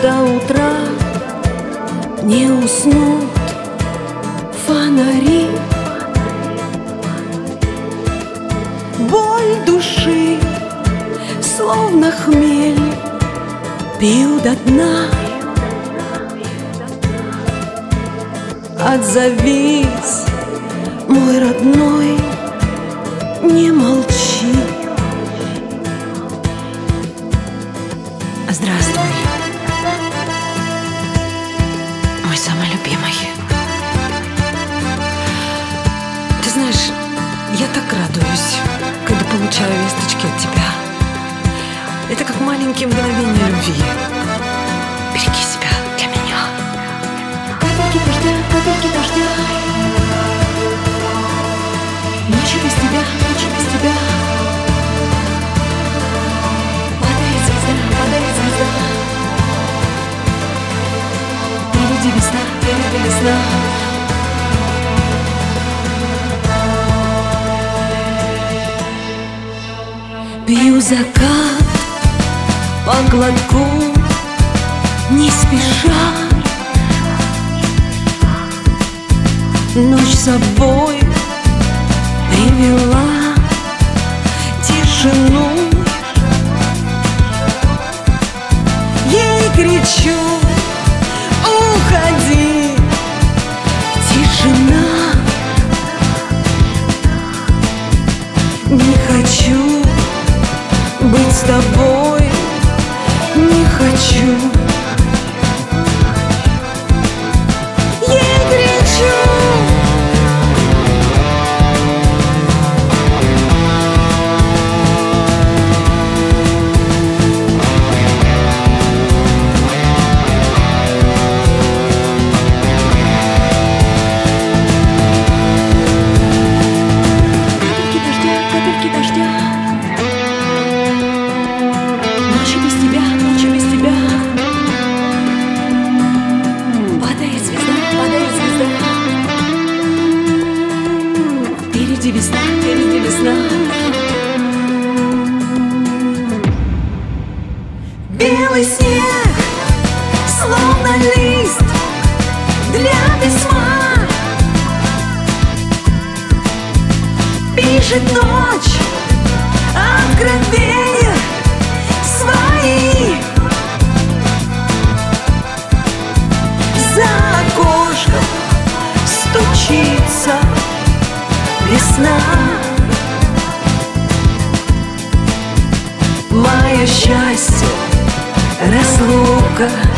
до утра не уснут фонари. Боль души, словно хмель, пью до дна. Отзовись, мой родной, не молчи. Здравствуй, мой самый любимый. Ты знаешь, я так радуюсь, когда получаю весточки от тебя. Это как маленькие мгновения любви. Береги себя для меня. Капельки дождя, капельки дождя. Ночи без тебя, ночи без тебя. Падает звезда, падает звезда. Впереди весна, впереди весна. Пью закат по глотку, не спеша. Ночь с собой привела тишину. Ей кричу: уходи, тишина. Не хочу быть с тобой, не хочу. Ей кричу. Капельки дождя, капельки дождя. Ночи без тебя, ночи без тебя. Падает звезда, падает звезда. Впереди весна, впереди весна. Белый снег, словно лист для письма. Пишет ночь откровения свои. За окошком стучится весна. Мое счастье — разлука